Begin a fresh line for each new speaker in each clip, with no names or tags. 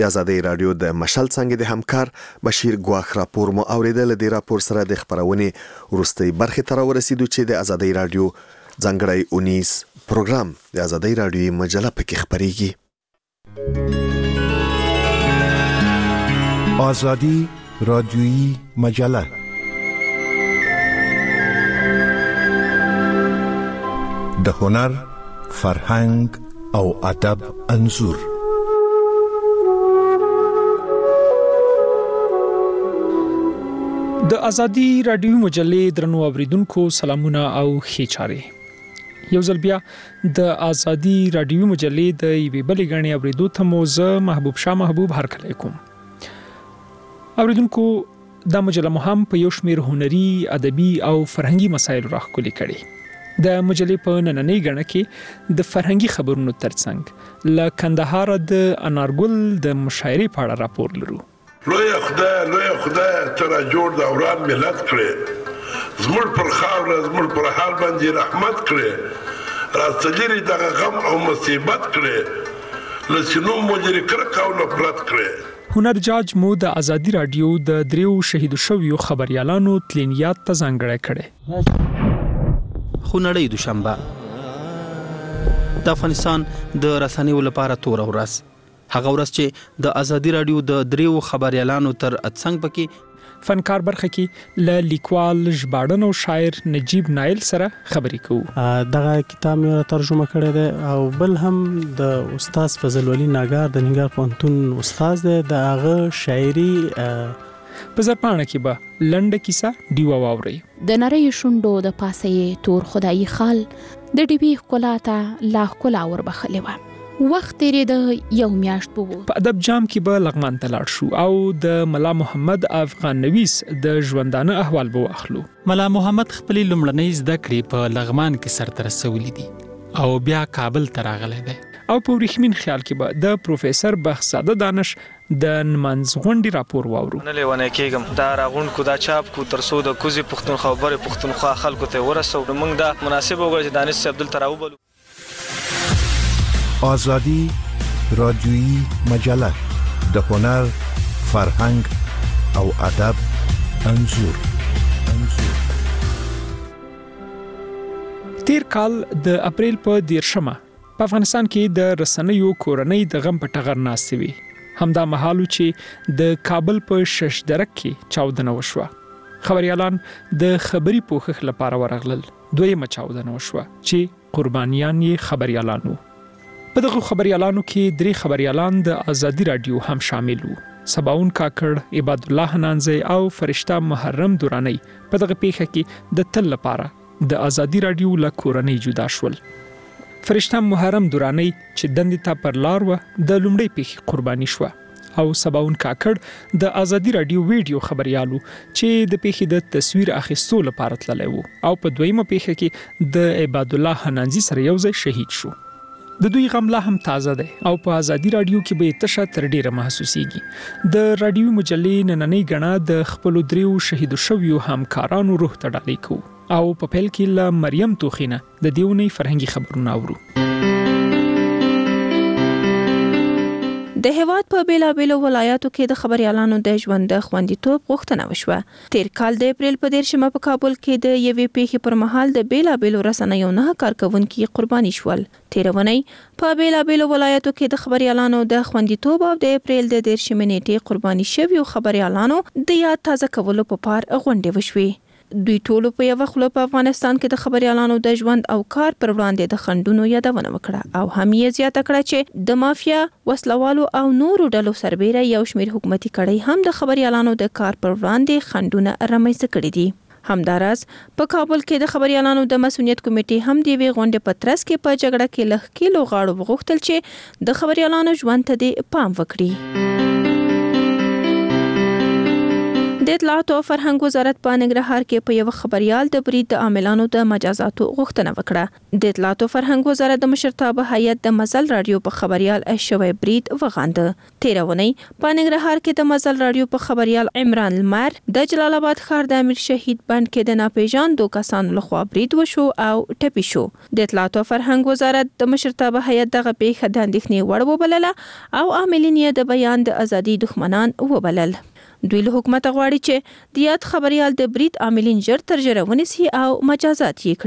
آزادۍ رادیو د مشال څنګه د همکار بشیر ګواخ راپور مو اوریدل. د راپور سره د خبرونه ورستۍ برخه تر ورسېدو چې د آزادۍ رادیو ځانګړی 19 پروګرام د آزادۍ رادیو مجله پکې خبريږي.
آزادی رادیویی مجله د هنر، فرهنګ او ادب انځور.
د آزادۍ رادیو مجلې درنو اوریدونکو سلامونه او ښه چارې. یو ځل بیا د آزادۍ رادیو مجلې د یوې بلې غړنې اوریدو ته مو زه محبوب شاه محبوب هرکلی کوم. اوریدونکو دا مجله مو هم په یو شمېر هنري، ادبي او فرهنګي مسایلو راښکلې کړي. د مجلې په نننۍ غړنه کې د فرهنګي خبرونو ترڅنګ له کندهار د انارګل د مشاعرې په اړه راپور لرو.
لوی خدای تر جوړ د اوران ملت کړي، زموږ پر خاور زموږ پر حال باندې رحمت کړي، راستلری دغه غم او مصیبت کړي، لسینو مجری کرک او نفرت کړي.
هنر جاج مو د آزادۍ رادیو د دریو شهید شویو خبريالانو تلینیات ته ځانګړی کړي.
خونړۍ دوشنبه د افغانستان د رسنیو لپاره تور ورځ، هغه ورځ چې د آزادۍ رادیو د دریو خبريالانو تر اتڅنګ پکې
فنکار برخه کې له لیکوال، ژباړن او شاعر نجیب نایل سره خبرې کوو.
دغه کتاب مې ترجمه کړی دی او بل هم د استاد فضل ولی ناګار د ننګرهار پوهنتون استاد دی، د هغه شاعري
په زرپاڼه کې به لنډه کیسه ډیوه واورئ.
د نری شونډو د پاسې تور خدایي خال د ډیوی ښکلا ته لا ښکلا وربخلې وه. وخت تیرېده، یو میاشت به و.
په ادب جام کې به لغمان ته لاړ شو او د ملا محمد افغان نویس د ژوندانه احوال به واخلو.
ملا محمد خپلې لومړنۍ زده کړې په لغمان کې سرته رسولې دي او بیا کابل ته راغلی دی.
او په ورېښمین خیال کې به د پروفیسر بخزاده دانش د نمنځ غونډې راپور واورو.
نه لیونه کېږم دا راغونډ کو دا چاپ کو ترڅو د کوزي پښتونخوا خبره پښتونخوا خلکو ته ورسو. موږ دا مناسب وګڼو چې دانش عبدل تراوبلو.
آزادی رادیویی مجله د هنر، فرهنګ او ادب انځور.
تیر کال د اپریل په 13مه په افغانستان کې د رسنیو کورنۍ د غم په ټغر ناستې وي. همدا مهالو چې د کابل په ششدرک کې چاودنه وشوه. خبريالان د خبري پوښښ لپاره ورغلل. دویمه چاودنه وشوه چې قربانیان یې خبريالان وو. په دغه خبريالانو کې 3 خبريالان د آزادۍ رادیو هم شامل وو. سباون کاکړ، عباد الله حنانزی او فرشته محرم دورانی په دغه پیښه کې د تل لپاره د آزادۍ رادیو له کورنۍ جدا شول. فرشته محرم دورانی چې دندې ته پر لار و د لومړۍ پیښې قرباني شوه او سباون کاکړ د آزادۍ رادیو ویډیو خبريالو چې د پیښې د تصویر اخیستو لپاره تللی وو او په دویمه پیښه کې د عباد الله حنانزی سره یو ځای شهید شو. د دوی غم لا هم تازه دی او په آزادۍ رادیو کې به تشه تر ډیره محسوسیږي. د رادیو مجلې نننۍ غړنه د خپل دریو شهید شویو همکارانو روح ته ډالۍ کوو او په پیل کې له مریم توخینه د دیونی فرهنګي خبرونه اورو.
د هیواد په بیلابیلو ولایاتو کې د خبريالانو د ژوند د خوندیتوب غوښتنه وشوه. تیر کال د اپریل په 13مه په کابل کې د یوې پیښې پر مهال د بیلابیلو رسنیو 9 کارکونکي قرباني شول. تیرونی په بیلابیلو ولایاتو کې د خبريالانو د خوندیتوب او د اپریل د 13مې نیټې قرباني شویو خبريالانو د یاد تازه کولو په پار غونډې وشوې. دوی ټول په یو خپل په افغانستان کې د خبريالانو د ژوند او کار پر وړاندې د خندونو یادونه وکړه او هم یې زیاته کړه چې د مافیا، وسلوالو او نورو ډلو سربېره یو شمېر حکومتي کړۍ هم د خبريالانو د کار پر وړاندې خندونه رامنځته کړي دي. همداراز په کابل کې د خبريالانو د مسؤلیت کمیټې هم د وی غونډې په ترڅ کې په جګړه کې لخکېلو غاړو وغوښتل چې د خبريالانو ژوند ته د پام وکړي. د د اطلاعات او فرهنګ وزارت په ننګرهار کې په یو خبريال د برید د عاملانو د مجازاتو غوښتنه وکړه. د اطلاعات او فرهنګ وزارت د مشرتابه هیئت د مزل رادیو په خبريال شوی برید وغانده. تیرونی په ننګرهار کې د مزل رادیو په خبريال عمران المر د جلال آباد ښار د امیر شهید بند کې د ناپېژاندو کسانو لخوا برید وشو او ټپي شو. د اطلاعات او فرهنګ وزارت د مشرتابه هیئت دغه پیښه د اندېښنې وړ وبلله او عاملین یې د بیان د ازادي دښمنان وبلل. دوی له حکومت غواړي چې د یاد خبريال د برید عاملین ژر تر ژره ونیسي او مجازات یې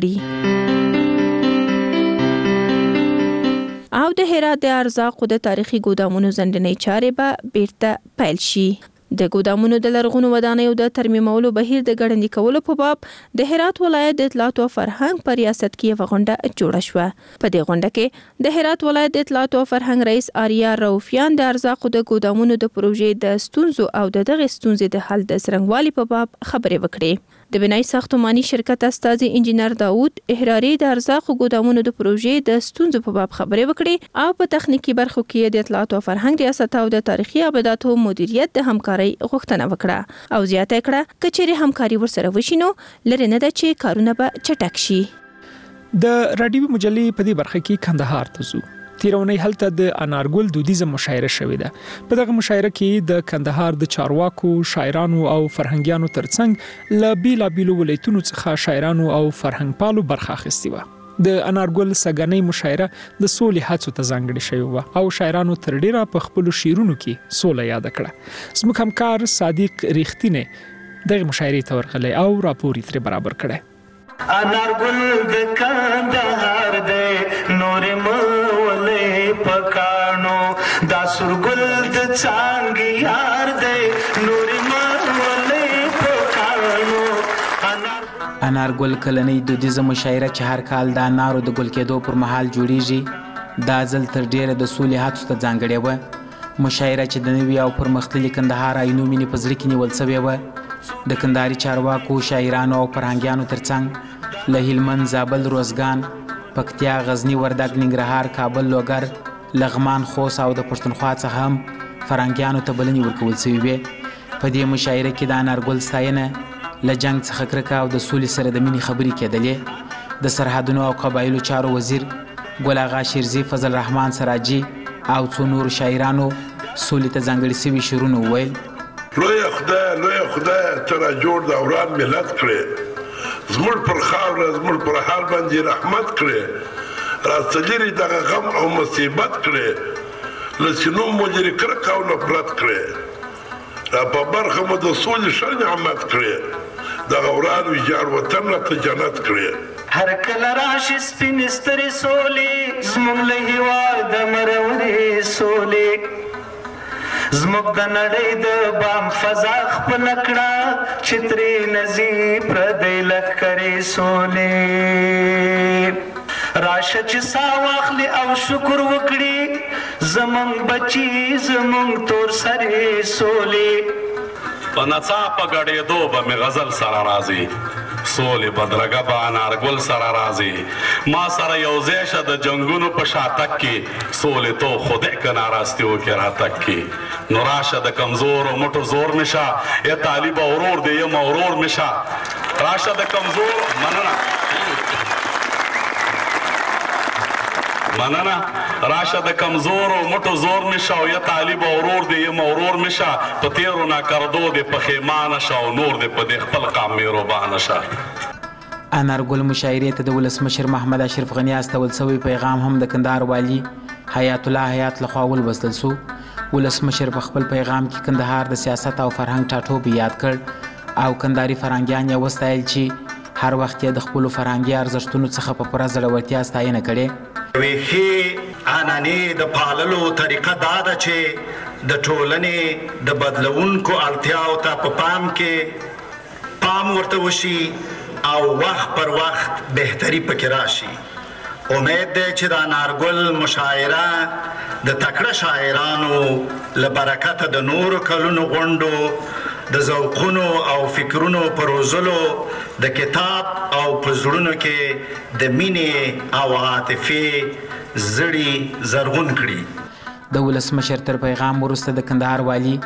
کړي. او د هرات د ارزاقو د تاریخي ګودامونو زندنۍ چارې به بیرته پیل شي. د ګودامونو د لرغونو ودانیو د ترمیمولو بهیر د ګړندي کولو په باب د هرات ولایت د اطلاعات او فرهنګ په ریاست کې یوه غونډه جوړه شوه. په دې غونډه کې د هرات ولایت د اطلاعات او فرهنګ رئیس آریا روفیان د ارزاقو د ګودامونو د پروژې د ستونزو او دغه ستونزې د حل د څرنګوالي په باب خبرې وکړې. د بنای ساختماني شرکت استاذ انجینر داوود احراری د ارزاقو ګودامونو د پروژې د ستونزو په باب خبرې وکړې او په تخنیکی برخو کې د اطلاعات او فرهنګ ریاست او د تاریخي ابداتو مدیریت د همکارۍ غوښتنه وکړه او زیاته کړه چې چیرې همکاري ورسره وشي نو لري نه ده چې کارونه به چټک شي.
د رادیو مجلې په دې برخه کې کندهار ته ځو. تیرونی هلته د انارګل دودیزه مشاعره شوې ده. په دغه مشاعره کې د کندهار د چارواکو، شاعرانو او فرهنګیانو ترڅنګ له بیلابیلو ولایتونو څخه شاعرانو او فرهنګ پالو برخه اخیستې وه. د انارګل سګنۍ مشاعره د سولې هڅو ته ځانګړې شوې وه او شاعرانو تر ډیره په خپلو شعرونو کې سوله یاد کړه. زموږ همکار صادق ریښتینی دغه مشاعرې ته ورغلی او راپور یې ترې برابر کړی.
انارګل د کندهار دی نورې مولې پکانو دا سورګل د څانګې یار دی نورې مولې پکانو.
انارګل کلنۍ دودیزه مشاعره چې هر کال د انارو د ګل کېدو پر مهال جوړیږي دا ځل تر ډیره د سولې هڅو ته ځانګړې وه. مشاعره چې د نوي او پرمختللي کندهار آینو مینې په زړه کې نیول سوې وه. د کندهاري چارواکو، شاعرانو او فرهنګیانو ترڅنګ له هلمند، زابل، روزګان، پکتیا، غزني، وردګ، ننګرهار، کابل، لوګر، لغمان، خوست او د پښتونخوا څخه هم فرهنګیانو ته بلنې ورکول سوې وې. په دې مشاعره کې د انارګل ستاینه، له جنګ څخه کرکه او د سولې سره د مینې خبرې کېدلې. د سرحدونو او قبایلو چارو وزیر ګل اغا شیرزي، فضل رحمان سراجي او څو نورو شاعرانو سولې ته ځانګړي سوي شعرونه وویل.
لویه خدای ته را جوړ د وران ملت کړې، زموږ پر خاوره زموږ پر حال باندې رحمت کړې، راستلري دغه غم او مصیبت کړې، له سینو مو لرې کرکه او نفرت کړې، را په برخه مو د سولې ښه نعمت کړې، دغه وران ویجاړ وطن راته جنت کړې.
هر کله راشي سپین سترې سولې زموږ له هېواده مرورې سولې، زموږ د نړۍ د بام فضا خپله کړه چې ترې نځي پردی لښکرې سولې. راشه چې ساه واخلي او شکر وکړي زموږ بچي زموږ تور سرې سولې.
په نڅا په ګډېدو به مې غزل سره راځي، سولې بدرګه به انارګل سره راځي. ما سره یو ځای شه د جنګونو په شاتګ کې، سولې تو خدای که ناراستی وکړې راتګ کې. نو راشه د کمزورو مټو زور مې شه، یا طالبه ورور دې یم ورور مې شه. راشه د کمزور مننه راشه د کمزورو مټو زور مې شه، یا طالبه ورور دې یم ورور مې شه. په تیرو ناکردو دې پښیمانه شه او نور دې په دې خپل قام مهربانه شه.
انارګل مشاعرې ته د ولسمشر محمد اشرف غني استول سوی پیغام هم د کندهار والي حیات الله حیات لخوا ولوستل سو. ولسمشر په خپل پیغام کې کندهار د سیاست او فرهنګ ټاټوبی یاد کړ او کندهاري فرهنګیان یې وستایل چې هر وخت یې د خپلو فرهنګي ارزښتونو څخه په پوره زړورتیا ستاینه کړې.
ویښې عنعنې د پاللو طریقه دا ده چې د ټولنې د بدلونکو اړتیاو ته په پام ورته وشي او وخت پر وخت بهتري پکې راشي. امید دی چې د انارګل مشاعره د تکړه شاعرانو له برکته د نورو کلونو غونډو د ذوقونو او فکرونو په روزلو د کتاب او په زړونو کې د مینې او عاطفې زړي زرغون کړي.
د ولسمشر تر پیغام وروسته د کندهار والي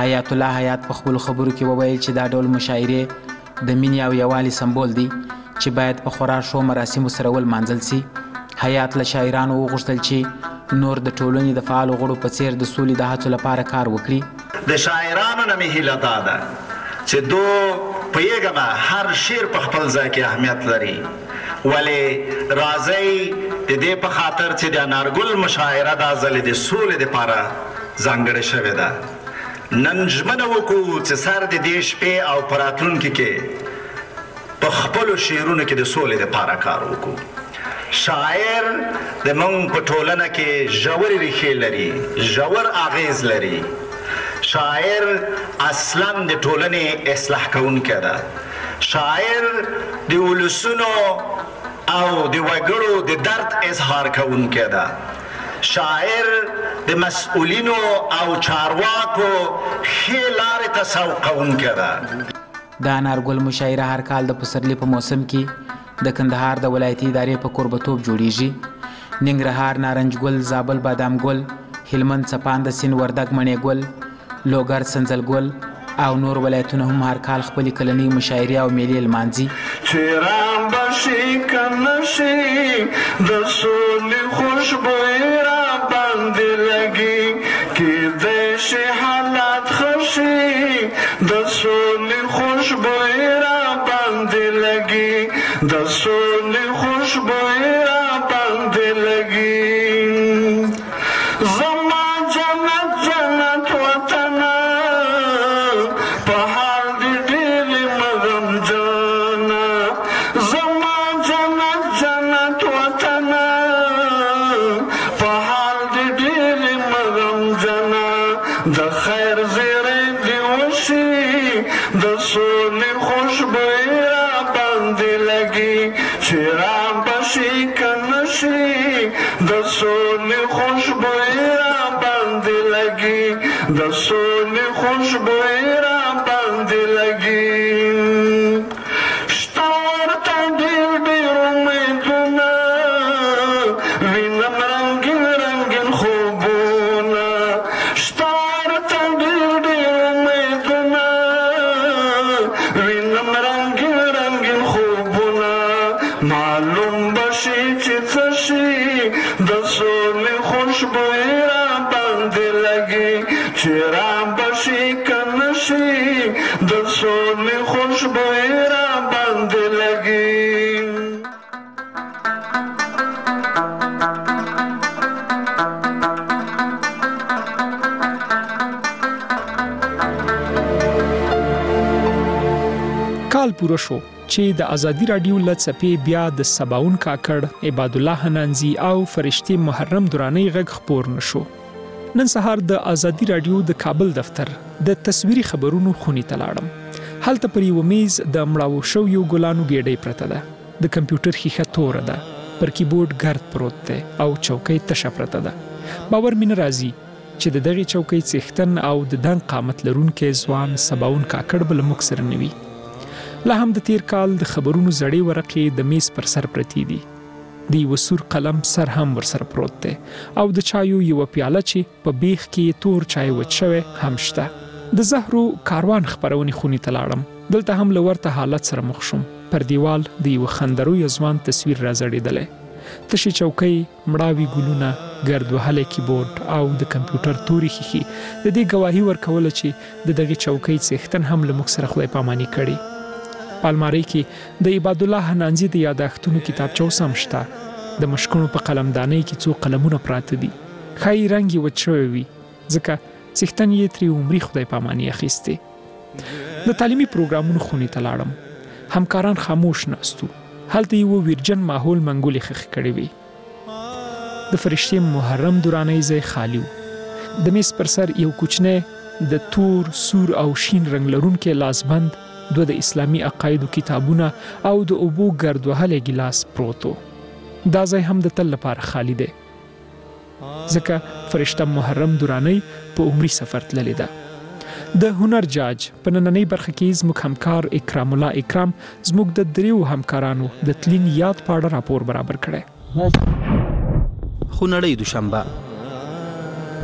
حیات الله حیات په خپل خبرو کې وویل چې دا ډول مشاعرې د مینې او یووالي سمبول دي چې باید په خورا شو مراسمو سره ولمانځل سي. حیات له شاعرانو وغوښتل چې نور د ټولنې د فعالو غړو په څیر د سولې د هڅو لپاره کار وکړي.
د شاعرانو نه مې هیله دا ده چې دو پوهېږم هر شعر په خپل ځای کې اهمیت لري، ولې راځئ د دې په خاطر چې د انارګل مشاعره دا ځلې د سولې دپاره ځانګړې شوې ده. نن ژمنه وکړو چې سر د دې شپې او په راتلونکي کې په خپلو شعرونو کې د سولې دپاره کار وکړو. شاعر د موږ په ټولنه کې ژورې ریښې لري، ژور اغیز لري. شاعر اصلا د ټولنې اصلاح کوونکی ده. شاعر د ولسونو او د وګړو د درد اظهار کوونکی ده. شاعر د مسؤلینو او چارواکو ښې لارې ته سوقونکی ده.
د انارګل مشاعره هر کال د پسرلي په موسم کې د کندهار د ولایتي ادارې په کوربتوب جوړیږي. ننګرهار نارنج ګل، زابل بادام ګل، هلمند څپاند سین، وردګ مڼې ګل، لوګر سنځل ګل او نور ولایتونه هم هر کال خپلې کلنۍ مشاعرې او میلې لمانځي.
چې رابشي که نشي د سولې خوشبویي را باندې لګي، کیدای شي حالات ښه شي د سولې خوشبویي را باندې لګي، د سولې خوشبویي را باندې لګي. زما جنت جنت وطنه په حال دې ډېرې مغم جانه، زما جنت جنت وطنه په حال دې ډېرې مغم جانه. د خیر زیری دې وشي د سولې خوشبویي را باندې لګي، چې رابشي که نشي د سولې خوشبویي را باندې لګي، د سولې خوشبویي را باندې لګي. شته ورته ډېر ډېر امیدونه، وینم رنګین رنګین خوبونه. شته ورته ډېر ډېر امیدونه، وینم رنګین رنګین خوبونه. معلوم بشي چې څه شي د سولې خوشبویي را باندې لګي، چې رابشي که نشي د سولې خوشبویي را باندې لګي.
کال پوره شو چې د ازادي رادیو لڅپې بیا د سباون کاکړ، عباد الله حنانزي او فرشتي محرم دراني غږ خبر نشو. نن سهار د ازادي رادیو د کابل دفتر د تصویري خبرونو خونې ته لاړم. هلته پر یو میز د مړاو شویو ګلانو ګېډۍ پرته ده، د کمپیوټر ښیښه توره ده، پر کیبورډ ګرد پروت دی او چوکۍ تشه پرته ده. باور مې نه راځي چې د دغې چوکۍ څښتن او د دنګ قامت لرونکی ځوان سباون کاکړ به له موږ سره نه وي. لا هم د تیر کال د خبرونو زړې ورقې د میز پر سر پرتې دي. د یو سور قلم سر هم ورسره پروت دی او د چایو یو پیاله چې په بیخ کې تور چای وچ شوی هم شته. د زهرو کاروان خبرونې خونې ته لاړم. دلته هم له ورته حالت سره مخ شوم. پر دیوال د یو خندروي ځوان تصویر راځړېدلی. تشې چوکۍ، مړاوي ګلونه، ګرد وهلی کیبورډ او د کمپیوټر تورې ښیښې د دې ګواهي ورکوله چې د دغې چوکۍ څښتن هم له موږ سره خدای پاماني کړې. په المارۍ کې د عباد الله حنانزي د یاداښتونو کتابچه اوس هم شته. د مشکونو په قلمدانۍ کې څو قلمونه پراته دي. ښایي رنګ یې وچ شوی وي، ځکه څښتن یې ترې عمري خدای پاماني اخیستې. د تعلیمي پروګرامونو خونې ته لاړم. همکاران خاموش ناستو. هلته یو ویرجن ماحول منګولې خښې کړې وې. د فرشتي محرم دراني ځای خالی و. د میز پر سر یو کوچنی د تور، سور او شین رنګ لرونکی لاسبند، دوه د اسلامي عقایدو کتابونه او د اوبو ګرد وهلی ګیلاس پروت و. دا ځای هم د تل لپاره خالی دی، ځکه فرشته محرم دراني په عمري سفر تللی ده. د هنر جاج په نننۍ برخه کې زموږ همکار اکرام الله اکرام زموږ د دریو همکارانو د تلین یاد په اړه راپور برابر کړی.
خونړۍ دوشنبه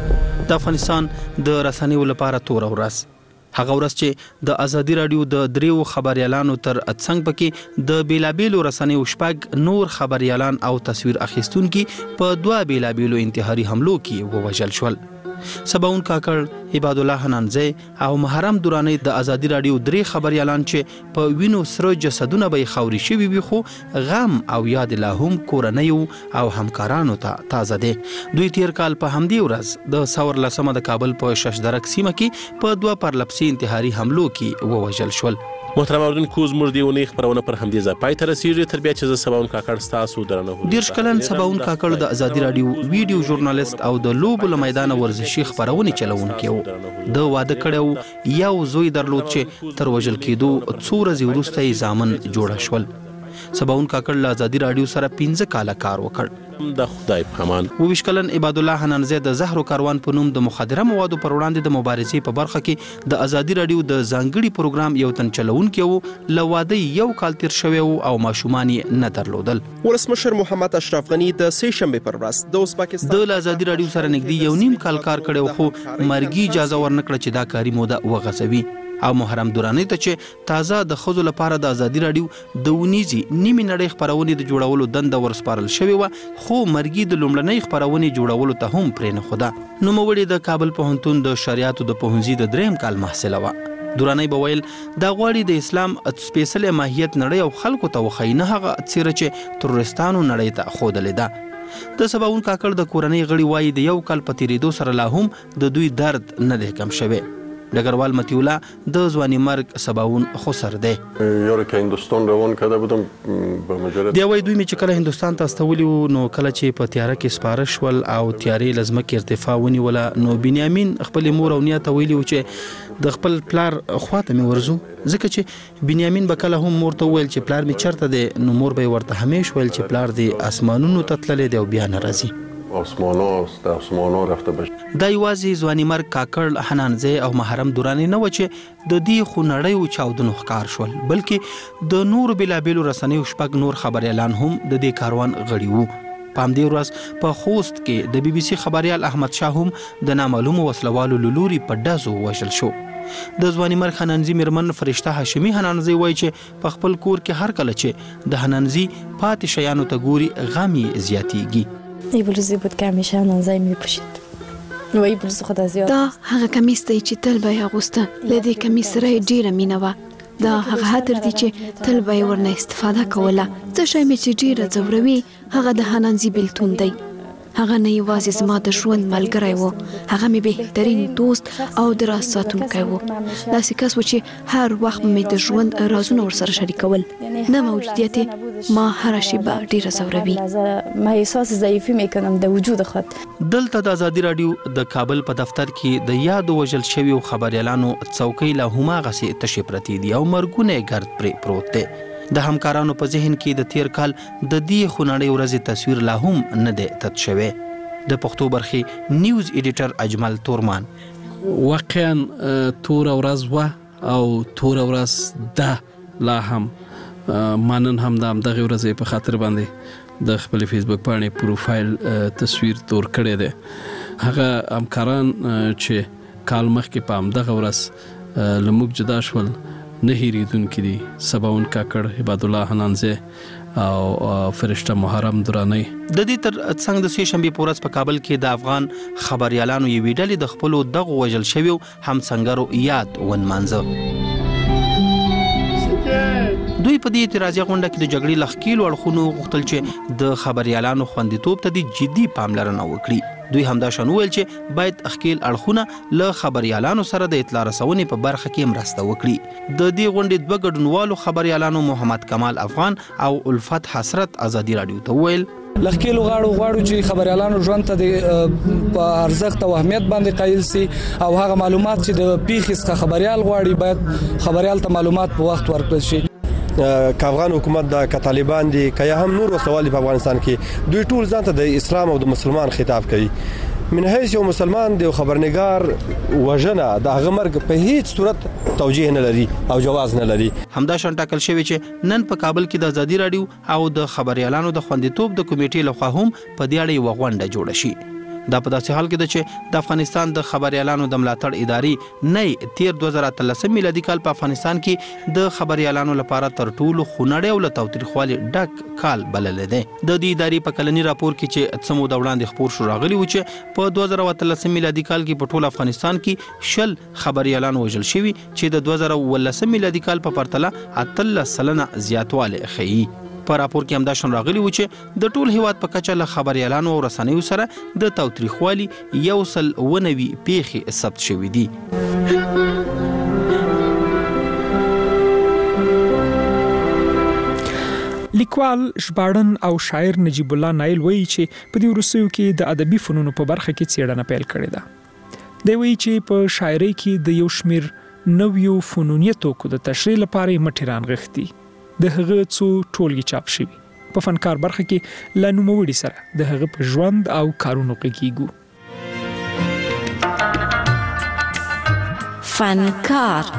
د افغانستان د رسنیو لپاره تور ورځ، هغه ورځ چې د ازادي رادیو د دریو خبريالانو تر څنګ پکې د بیلابیلو رسنیو شپږ نور خبريالان او تصویر اخیستونکي په دوه بیلابیلو انتحاري حملو کې ووژل شول. سباون کاکړ، عباد الله حنانزی او محرم دورانی د ازادي رادیو درې خبريالان چې په وینو سره جسدونه به خوري شوي وي، خو غم او یاد لا هم کورنیو او همکارانو ته تازه دي. دوی تیر کال په همدې ورځ د ثور لسمه د کابل په ششدرک سیمه کې په دوه پرلپسې انتحاري حملو کې ووژل شول.
محترم اوریدونکو، زموږ د اونۍ خبرونه پر همدې ځای پای ته رسیږي. تر بیا چې زه سباون کاکړ ستاسو درنه
دیرش کلن سباون کاکړ د ازادي رادیو ویډیو ژورنالیست او د لوبو له میدانه ورزشي خبرونه چلوونکی و. د واده کړو یو زوی درلود چې تر وژل کېدو څو ورځې وروسته یې زامن جوړ شول. سباون کاکړ له ازادي رادیو سره 15 کاله کار وکړ.
د خدای په امان.
22 کلن عباد الله حنانزی د زهرو کاروان په نوم د مخدره موادو پر وړاندې د مبارزې په برخه کې د ازادي رادیو د ځانګړي پروګرام یو تن چلوونکی و. له واده یو کال تیر شوی او ماشومان یې نه درلودل.
ولسمشر محمد اشرف غنی د سې شنبه پر ورځ د ازبکستان
د ازادي رادیو سره نږدې یو نیم کال کار کړو، خو مرګي اجازه ورنکړه چې دا کاری موده وغځوي. او محرم دورانی ته چې تازه د خزو لپاره د ازادي رادیو د ونیزي نیمه نړۍ خبرونه د جوړولو دنده ورسپارل شوی و، خو مرګي د لومړنۍ خبرونه جوړولو ته هم پرې نه خوده. نو موړي د کابل پوهنتون د شریعتو د پوهنځي د دریم کال محصله و. دورانی بویل دا غواړي د اسلام سپیشل ماهیت نړۍ او خلکو ته وخینه هغه چیرې چې ترورستانو نړۍ ته خودلې ده. د سباون کاکړ د کورنۍ غړي وایي د یو کال په تیریدو سره لا هم د دوی درد نه دی کم شوی. ډګروال متیولا د ځواني مرګ سباون خسر دی.
یاره که هندوستان روان کرده بودم به مجرد
دی وای دوی می چې کله هندوستان ته استولي نو کله چې په تیاره کې سپاره شول او تیارې لزمه کې ارتفاع ونیوله، نو بنیامین خپل مور او نیاته ویلی چې د خپل پلار خواته می ورزو، ځکه چې بنیامین به کله هم مور ته ویل چې پلار می چرته دی، نو مور به ورته همیش ویل چې پلار دی اسمانونو ته تللی دی او بیا نه راځي.
آسمانا رفته باشه.
دا یوازې ځواني مرګ کاکړ، حنانزی او محرم دورانی نه و چې د دې خو نړۍ چاودنو ښکار شول، بلکې د نور بلابیلو رسنیو شپږ نور خبريالان هم د دې کاروان غړي وو. په همدې ورځ په خوست کې د BBC خبريال احمد شاه هم د نامعلومو وسلوالو لوري په ډزو وژل شو. د ځواني مرګ حنانزی میرمن فرشته هاشمي حنانزی وایي چې په خپل کور کې هر کله چې د حنانزی پاتې شیانو ته ګوري غم یې زیاتیږي.
ای بلوزی بود که همیشه حنانزی میپوشید و ای بلوز خود از یاد.
دا هغه کمیس دی چې تل به یې اغوسته. له دې کمیس سره یې ډیره مینه وه. دا هغه عطر دی چې تل به یې ورنه استفاده کوله. څه شی مې چې ډیره ځوروي هغه د حنانزی بیلتون دی. هغه نه یوازې زما د ژوند ملګری و، هغه مې بهترین دوست او د راز ساتونکی و. داسې کس و چې هر وخت مې د ژوند رازونه ورسره شریکول. نه موجودیت ما هر شیبه ډیره ځوروي.
ما احساس ضعیفی میکنم د وجود خود.
دلته د ازادي رادیو د کابل په دفتر کې د یادو وژل شویو خبريالانو څوکۍ له هماغسې تشې پرتې دي او مرګونه ګرد پرې پروت دی. د همکارانو په ذهن کې د تیر کال د دې خونړۍ ورځې تصویر لا هم نه دی تت شوی. د پښتو برخې نیوز ایډیټر اجمل تورمان:
واقعا تور ورځ و او تور ورځ ده لا هم مانن هم دغه ورځې په خاطر باندې د خپل فیسبوک باندې پروفایل تصویر تور کړی دی. هغه همکاران چې کال مخکې په همدغه ورځ له موږ جدا شول نه هېرېدونکي دي. سباون کاکړ، عباد الله حنانزی او فرشته محرم دورانی.
د دې تر څنګ د سې شنبې په ورځ په کابل کې د افغان خبريالانو یوې ډلې د خپلو دغو وژل شویو همسنګرو یاد ونمانځه. دوی په دې اعتراضي غونډه کې د جګړې لخکیلو اړخونو غوښتل چې د خبريالانو خوندیتوب ته د جدي پاملرنه وکړي. دوی همدا شان ویل چې باید خکیل اړخونه له خبريالانو سره د اطلاع رسونې په برخه کې مرسته وکړي. د دې غونډې دوه ګډونوالو خبريالانو محمد کمال افغان او الفت حسرت ازادي رادیو ته ویل:
لخکیلو غواړو چې خبريالانو ژوند ته د ارزښت او اهمیت باندې قایل سي او هغه معلومات چې د پیښې څخه خبريال غواړي باید خبريال ته معلومات په وخت ورکړل شي.
که افغان حکومت د طالبان دي که هم نور وسوال په افغانستان کې دوی ټول ځان ته د اسلام او د مسلمان خطاب کوي. من حیث یو مسلمان د خبرنګار وژنه د هغه مرګ په هیڅ صورت توجیه نه لري او جواز نه لري.
همدا شان ټاکل شوی چې نن په کابل کې د ازادي رادیو او د خبريالانو د خوندیتوب د کمیټې لخوا هم په دې اړه یو غونډه جوړه شي. دا په داسې حال کې ده چې د افغانستان د خبريالانو د ملاتړ ادارې نه تیر 2013 میلادي کال په افغانستان کې د خبريالانو لپاره تر ټولو خونړی او له تاوتریخوالي ډک کال بلل دی. د دې ادارې په کلنی راپور کې چې څه موده وړاندې خپور شو راغلی و چې په 2013 میلادي کال کې په ټول افغانستان کې 10 خبريالان وژل شوي چې د 2019 میلادي کال په پرتله 13% زیاتوالی ښیي. په راپور کې همدا شان راغلی و چې د ټول هیواد په کچه له خبريالانو او رسنیو سره د تاوتریخوالي 190 پیښې ثبت شوې دي.
لیکوال ژباړن او شاعر نجیب الله نایل وایي چې په دې وروستیو کې د ادبي فنونو په برخه کې څېړنه پیل کړې ده. دی وایي چې په شاعرۍ کې د یو شمېر نویو فنوني توکو د تشریح لپاره یې مټې رانغښتي. د هغه څو ټولګې چاپ شوي. په فنکار برخه کې له نوموړي سره د هغه په ژوند او کارونو غږیږو.
فنکار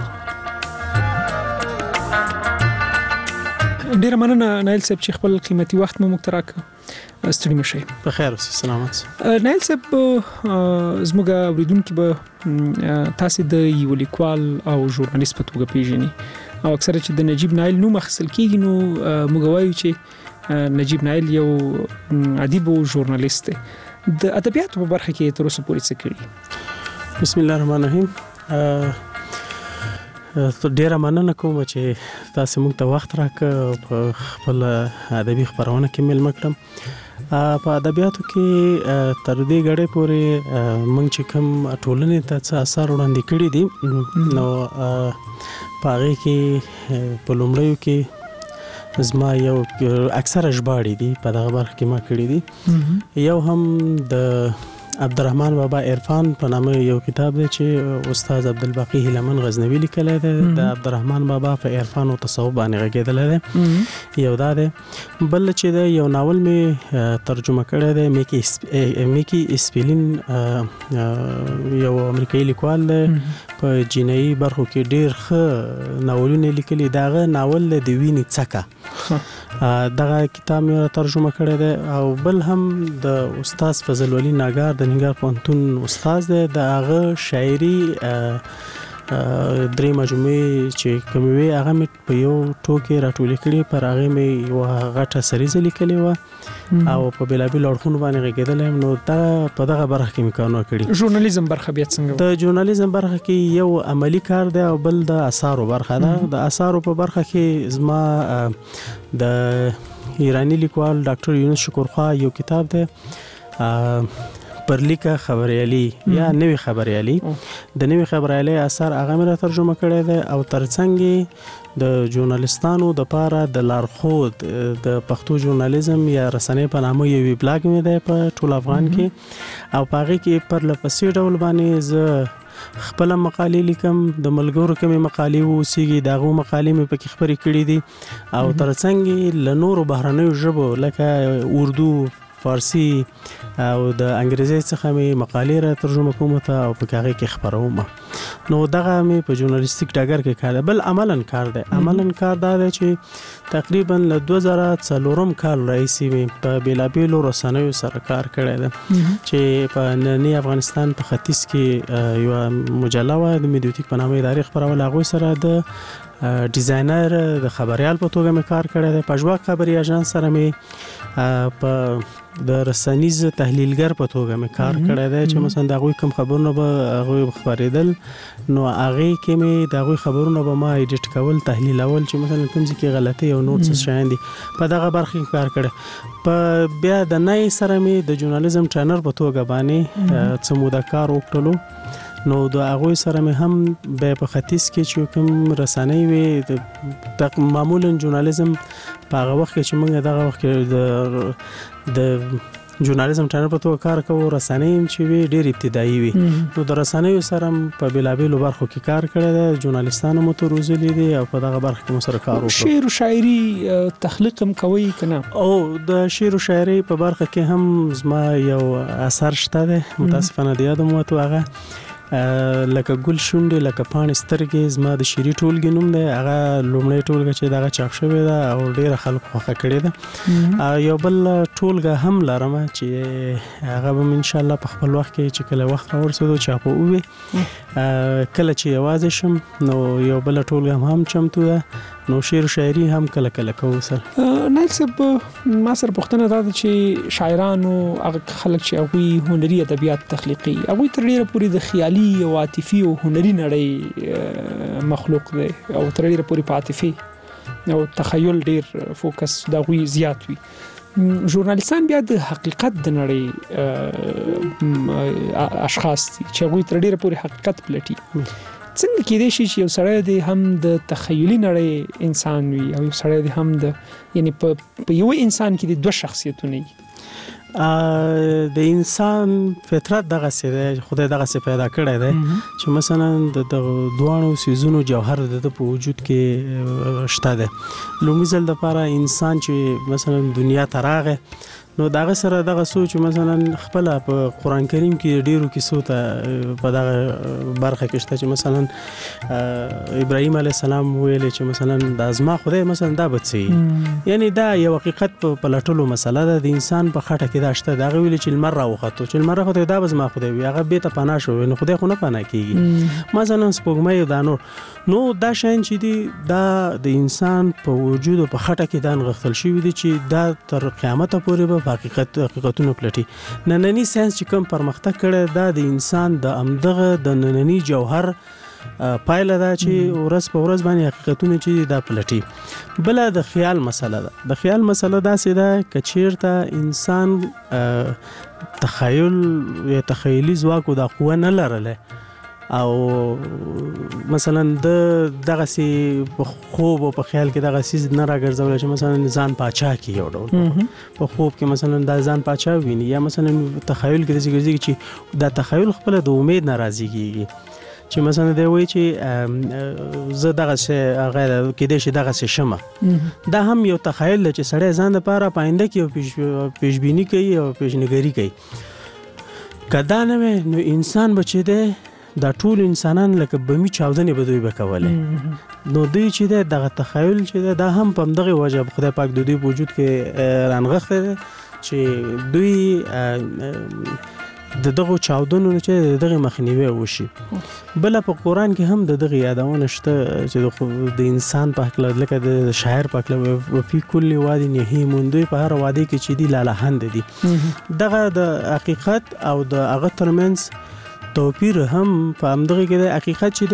ډیر مننه نایل صاحب چې خپل قیمتي وخت مو مختراک ستړي مشي.
په خیر اوسئ. سلامات.
نایل صاحب زموږ اوریدونکو به تاسو د یو لیکوال او ژورنالیست په توګه پیژني او اکثره چې د نجیب نایل نوم اخیستل کیږي نو موږ وایو چې نجیب نایل یو ادیب او ژورنالیست دی. د ادبیاتو په برخه کې تر اوسه پورې څه کړی؟
بسم الله الرحمن الرحیم. ډیره مننه کوم چې تاسو موږ ته وخت راکړ په خپل ادبي خبرونه کې مل مکرم. په ادبیاتو کې تر دې غړې پورې موږ چې کوم ټولنې ته څه اثر وړاندې کړی دي نو په هغه کې په لومړیو کې زما یو اکثره ژباړې دي په دغه برخه کې ما کړی دي. یو هم د عبدالرحمن بابا عرفان په نامه یو کتاب دی چې استاد عبدالباقی هیلمن غزنوی لیکلی دی. د عبدالرحمن بابا په عرفان او تصوف باندې غږېدلی دی. یو دا دی. بل چې دی یو ناول مې ترجمه کړی دی میکی اسپیلین یو امریکایي لیکوال دی په جنایي برخو کې ډیر ښه ناولونه لیکلي. دغه ناول د وینې څکه دغه کتاب مې ترجمه کړی دی. او بل هم د استاد فضل ولی ناګار د ننګرهار پوهنتون استاد دی. د هغه شاعري درې مجموعې چې کومې وې هغه مې په یو ټوکې راټولې کړې. پر هغې مې یوه غټه سریزه لیکلې وه او په بېلابېلو اړخونو باندې غږېدلی یم. نو دا په دغه برخه کې مې کارونه کړي.
ژورنالیزم برخه بیا څنګه؟
د ژورنالیزم برخه کې یو عملی کار دی او بل د اثارو برخه ده. د اثارو په برخه کې زما د ایرانی لیکوال ډاکټر یونس شکرخوا یو کتاب دی پرلیکه خبریالي یا نوی خبریالي. د نوی خبریالي اثر هغه مې ترجمه کړی دی او ترڅنګ د ژورنالیستانو د پاره د لارښود د پښتو ژورنالیزم یا رسنۍ په نامه یو بلاګ مې دی په ټول افغان کې او په هغې کې پر لپسې ډول باندې زه خپل مقالې لیکم. د ملګرو کومې مقالې اوسېږي د هغو مقالې مې پکې خپرې کړي دي او ترڅنګ له نورو بهرنیو ژبو لکه اردو فارسی او د انګریزي څخه مې مقالې را ترجمه کوم ته او په هغه کې خبروم. نو دغه مې په ژورنالیستیک ډګر کې کار دی. بل عملاً کار دی. عملاً کار دا دی چې تقریبا له 2004 کال راهیسې مې په بېلابېلو رسنیو سره کار کړی دی چې په ننني افغانستان په ختیځ کې یوه مجله وه د میډیوتیک په نامه ادارې خپروله. هغوی سره د ډیزاینر د خبریال په توګه مې کار کړی دی. په ژواک خبري اژانس سره مې په د رسنیز تحلیلګر په توګه مې کار کړی دی چې مثلا د هغوی کوم خبرونه به هغوی خپرېدل نو هغې کې مې د هغوی خبرونه به ما ایډیټ کول تحلیلول چې مثلا کوم ځای کې غلطۍ او نور څه شیان دي. په دغه برخه کې کار کړی. په بیا د نای سره مې د ژورنالیزم ټرینر په توګه باندې څه موده کار وکړلو. نو د هغوی سره مې هم بیا په ختیځ کې چې کوم رسنۍ وې د معمولا ژورنالیزم په هغه وخت کې چې موږ دغه وخت کې د ژورنالیزم ټرینر په توګه کار کوو رسنۍ چې وي ډېر ابتدایي وي. نو د رسنیو سره په بېلابېلو برخو کې کار کړی دی. ژورنالیستانو مو ته روزلي دي او په دغه برخه کې مو سره کار وکړو.
شعر او شاعري تخلیق هم کوئ که نه؟
او د شعر او شاعري په برخه کې هم زما یو اثر شته دی متاسفانه د یادم وته هغه لکه ګل شونډې لکه پاڼې سترګې زما د شعري ټولګې نوم دی هغه لومړی ټولګه چې دغه چاپ شوې ده او ډېره خلکو خوښه کړې ده یو بل ټولګه هم لرم چې هغه به انشاءالله په خپل وخت کې چې کله وخت راورسېدو چاپه ووي کله چې یوازې شم نو یو بل ټولګه هم چمتو ده نو شعر و شاعري هم کله کله کوو سر
نایل صاحب ما سره پوښتنه دا ده چې شاعرانو هغه خلک چې هغوی هنري ادبیات تخلیقي هغوی تر ډېره پورې د خیالي او عاطفي او هنري نړۍ مخلوق دی او تر ډېره پورې په عاطفي او تخیل ډېر فوکس د هغوی زیات وي ژورنالیستان بیا د حقیقت د نړۍ اشخاص دي چې هغوی تر ډېره پورې حقیقت پلټي څنګه کېدای شي چې یو سړی دی هم د تخیلي نړۍ انسان وي او یو سړی دی هم د یعنی په یو انسان کې د دوه شخصیتونه وي
د انسان فطرت دغه څه دی خدای دغه څه پیدا کړی دی چې مثلا د دوانو سيزونو جوهر د په وجود کې شته دی لومړي ځل د لپاره انسان چې مثلا دنیا ته راغی نو دغه سره دغه سوچ مثلا خپل په قران کریم کې ډیرو کیسو ته په دغه برخه کې شته چې مثلا ابراهيم عليه السلام ویل چې مثلا د ازما خدای مثلا دا بچي یعنی دا یو حقیقت په لټولو مسله ده د انسان په خټه کې دا شته دا ویل چې المر راوخته چې المر خدای دا بزما خدای وي هغه به ته پناه شو نو خدای خو نه پناه کیږي مثلا سپوږمۍ دا نو دا شین چې دی دا د انسان په وجود په خټه کې دا نغښتل شوی دی چې دا تر قیامت پورې به حقیقتونه پلټي نننی ساينس چې کوم پرمختګ کړي دا د انسان د امدغه د نننی جوهر پایله دا چې ورځ په ورځ باندې حقیقتونه چې دا پلټي بل د خیال مسله ده د خیال مسله دا سي ده کچیرته انسان تخیل یا تخیلی ځواک او د قوه نه لرله او مثلا دغه سي خوب او په خیال کې دغه سي نه راګرځول چې مثلا ځان پاچا کی یو ډول په خوب کې مثلا د ځان پاچا ویني یا مثلا تخیل کې د ځګرځي چې د تخیل خپل د امید ناراضي کیږي چې مثلا دی وایي چې زه دغه څه غیر کې د شي دغه څه شمه دا هم یو تخیل چې سړی ځان لپاره پاینده کې پیشبینی کوي او پیشنګری کوي کدا نه نو انسان بچی دی دا ټول انسانان لکه بمی چاودنې به دوی وکولې نو دوی چې دغه تخیل چې دا هم په دغه وجه خدای پاک د دوی وجود کې رانغښته چې دوی دغه چاودنو چې دغه مخنیوي وشي بل په قران کې هم دغه یادونه شته چې د انسان په حق لکه د شاعر په حق او په کل وادي نه موندوي په هر وادي کې چې دی لالهند دي دغه د حقیقت او د هغه ترمنځ توپیر هم په همدغه کې د حقیقت چې د